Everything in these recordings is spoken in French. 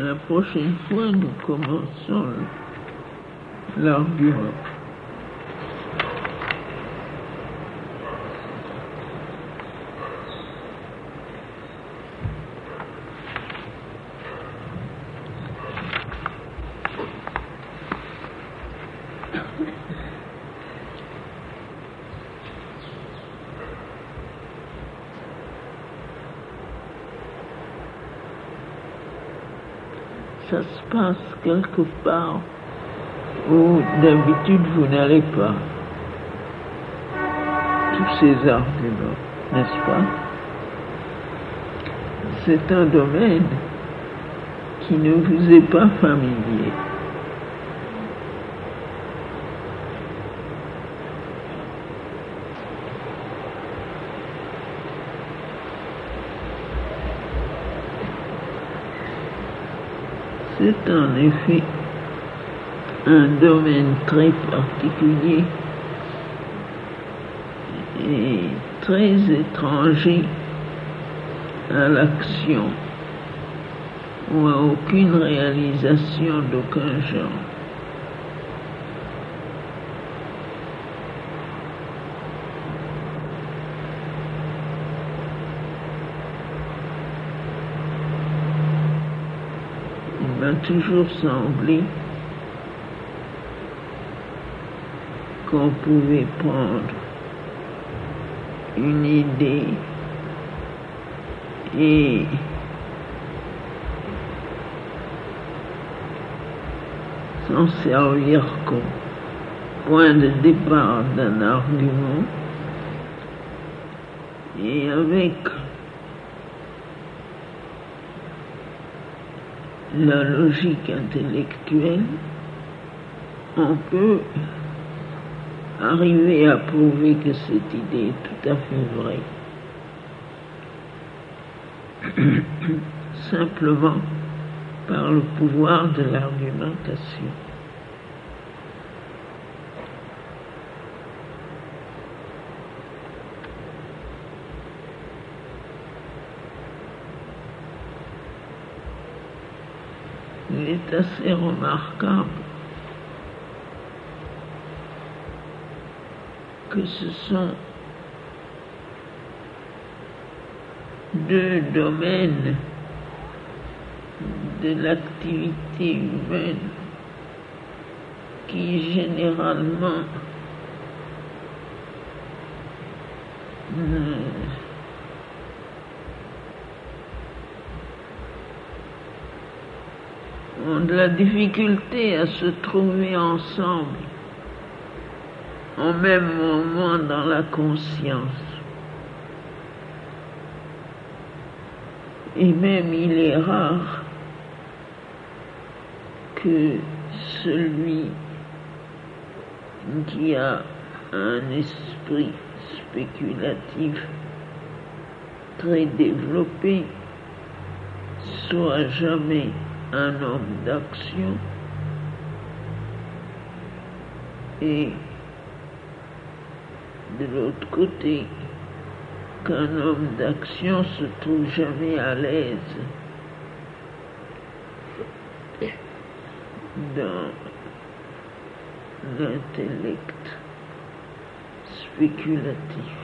La prochaine fois, nous commençons l'argument. Ça se passe quelque part où d'habitude vous n'allez pas. Tous ces arguments, n'est-ce pas? C'est un domaine qui ne vous est pas familier. C'est en effet un domaine très particulier et très étranger à l'action ou à aucune réalisation d'aucun genre. Il m'a toujours semblé qu'on pouvait prendre une idée et s'en servir comme point de départ d'un argument et avec la logique intellectuelle, on peut arriver à prouver que cette idée est tout à fait vraie, simplement par le pouvoir de l'argumentation. Il est assez remarquable que ce sont deux domaines de l'activité humaine qui généralement ont de la difficulté à se trouver ensemble au même moment dans la conscience. Et même il est rare que celui qui a un esprit spéculatif très développé soit jamais un homme d'action et de l'autre côté qu'un homme d'action se trouve jamais à l'aise dans l'intellect spéculatif.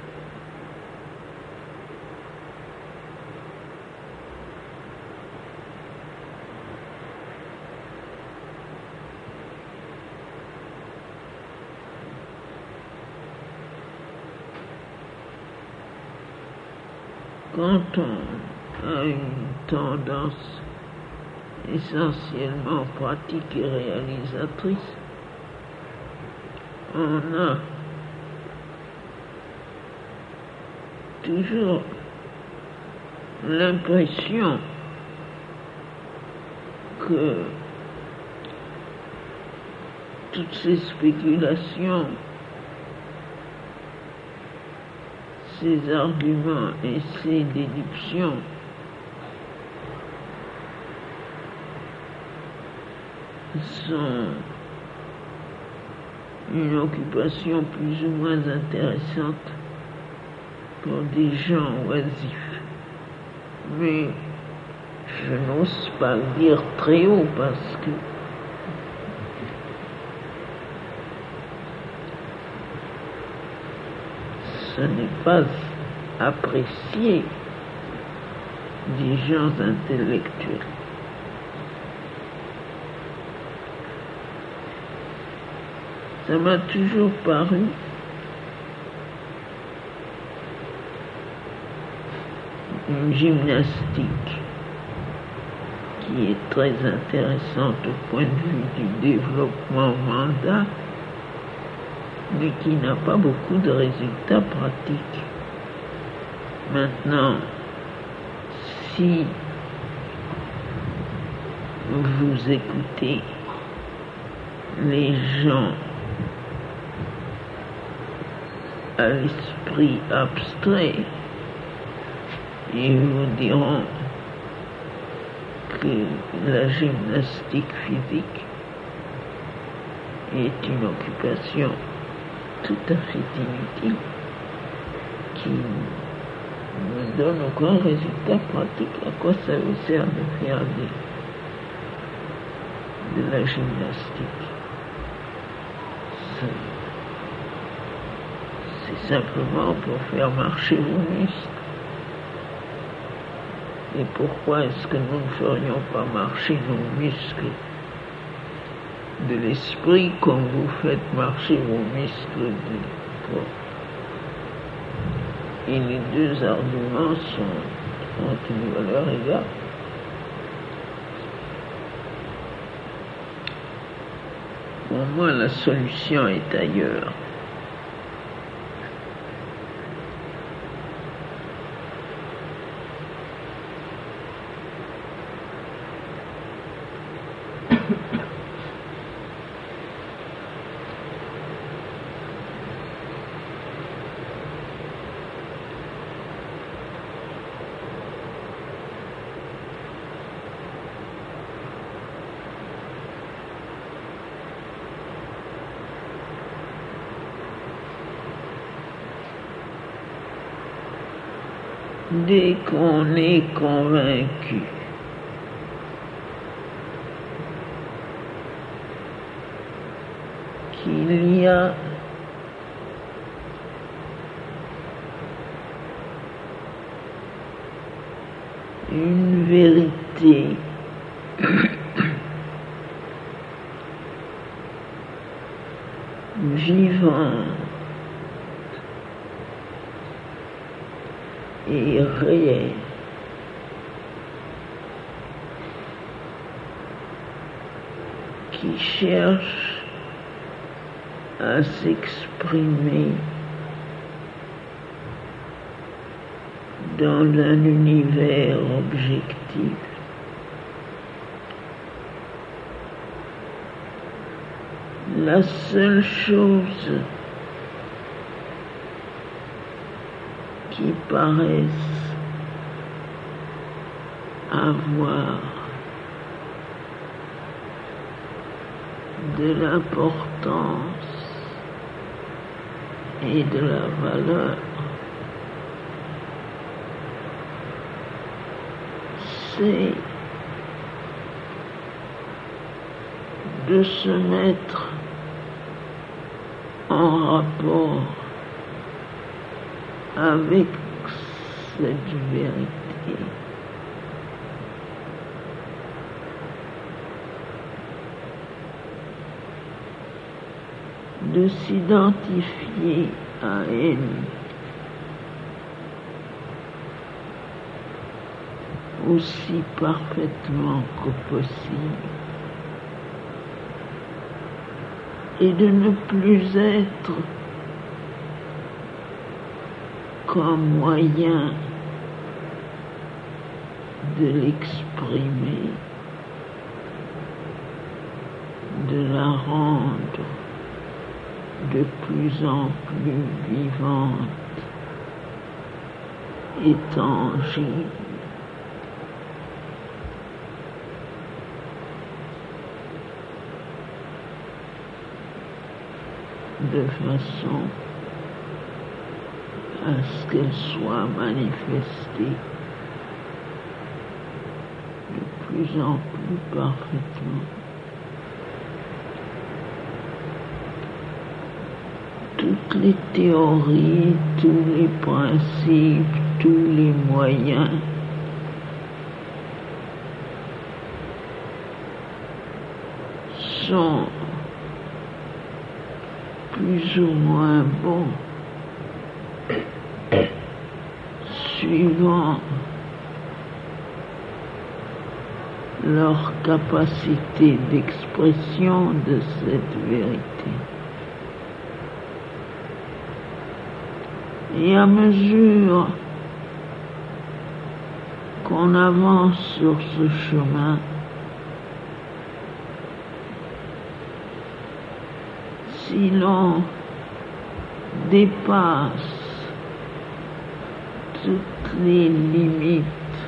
Quand on a une tendance essentiellement pratique et réalisatrice, on a toujours l'impression que toutes ces spéculations, ces arguments et ces déductions sont une occupation plus ou moins intéressante pour des gens oisifs. Mais Je n'ose pas le dire très haut parce que ce n'est pas apprécié des gens intellectuels. Ça m'a toujours paru une gymnastique qui est très intéressante au point de vue du développement mental, mais qui n'a pas beaucoup de résultats pratiques. Maintenant, si vous écoutez les gens à l'esprit abstrait, ils vous diront que la gymnastique physique est une occupation tout à fait inutile qui ne donne aucun résultat pratique. À quoi ça vous sert de faire de la gymnastique? C'est simplement pour faire marcher vos muscles. Et pourquoi est-ce que nous ne ferions pas marcher nos muscles de l'esprit comme vous faites marcher vos muscles du corps? Et les deux arguments ont une valeur égale. Pour moi, la solution est ailleurs. Dès qu'on est convaincu qu'il y a une vérité vivante et réelle, qui cherche à s'exprimer dans un univers objectif. La seule chose qui paraisse avoir de l'importance et de la valeur, c'est de se mettre en rapport avec cette vérité. De s'identifier à elle aussi parfaitement que possible et de ne plus être qu'un moyen de l'exprimer, de la rendre de plus en plus vivante et tangible. De façon à ce qu'elle soit manifestée plus en plus parfaitement. Toutes les théories, tous les principes, tous les moyens sont plus ou moins bons suivant leur capacité d'expression de cette vérité. Et à mesure qu'on avance sur ce chemin, si l'on dépasse toutes les limites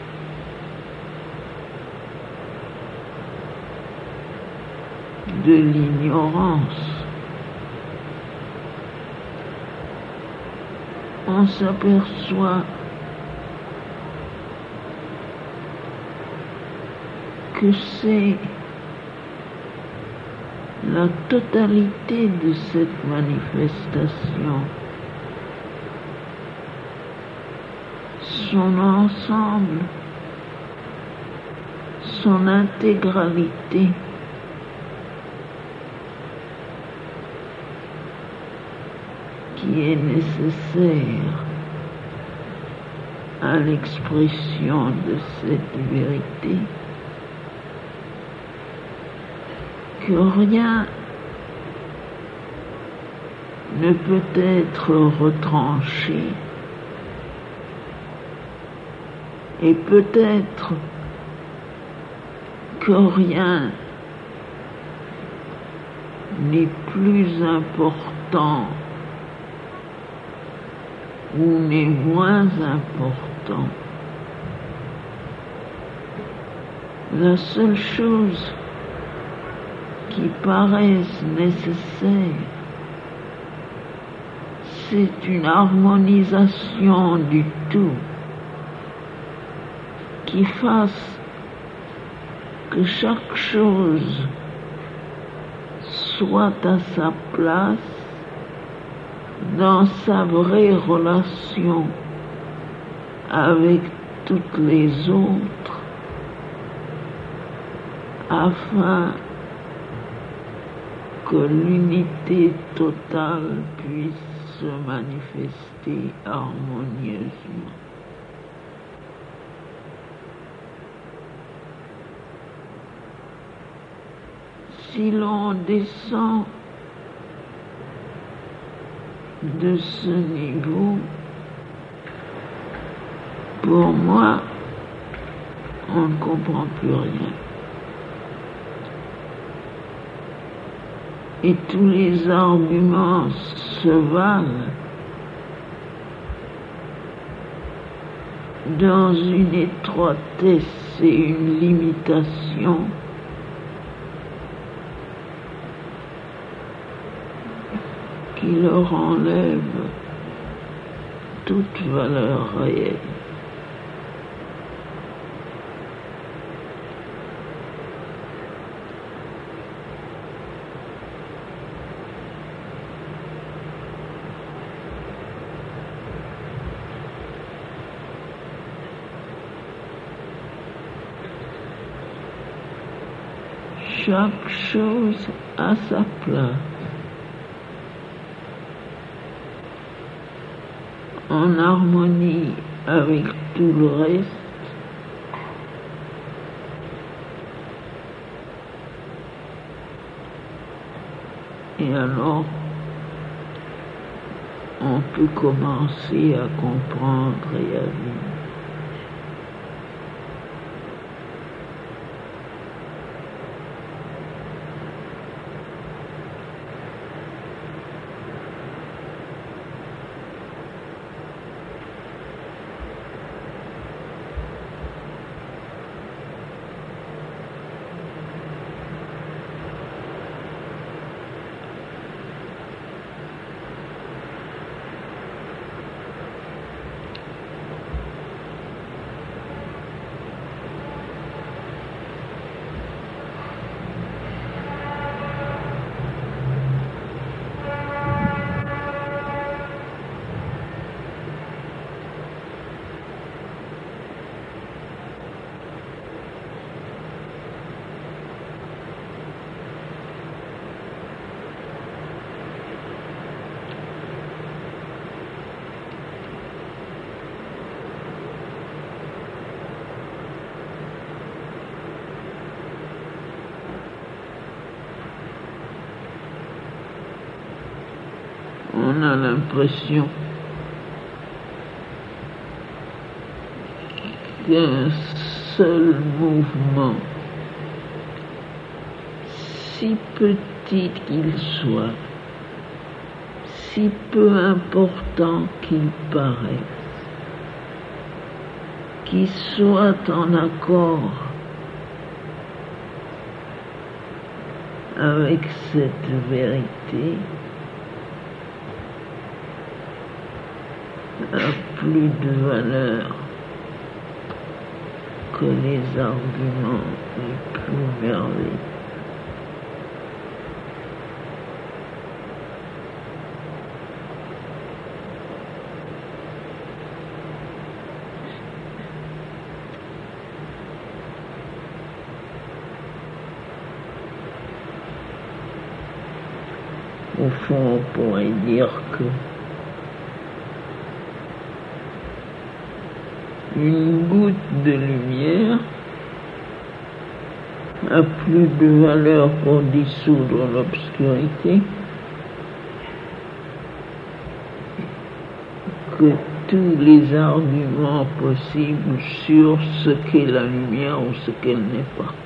de l'ignorance, on s'aperçoit que c'est la totalité de cette manifestation, son ensemble, son intégralité, qui est nécessaire à l'expression de cette vérité, que rien ne peut être retranché et peut-être que rien n'est plus important ou n'est moins important. La seule chose qui paraisse nécessaire, c'est une harmonisation du tout qui fasse que chaque chose soit à sa place dans sa vraie relation avec toutes les autres, afin que l'unité totale puisse se manifester harmonieusement. Si l'on descend de ce niveau, pour moi, on ne comprend plus rien. Et tous les arguments se valent dans une étroitesse et une limitation qui leur enlève toute valeur réelle. Chaque chose à sa place, en harmonie avec tout le reste, et alors on peut commencer à comprendre et à vivre. on a l'impression qu'un seul mouvement, si petit qu'il soit, si peu important qu'il paraisse, qui soit en accord avec cette vérité, a plus de valeur que les arguments les plus merveilleux. Au fond, on pourrait dire que une goutte de lumière a plus de valeur pour dissoudre l'obscurité que tous les arguments possibles sur ce qu'est la lumière ou ce qu'elle n'est pas.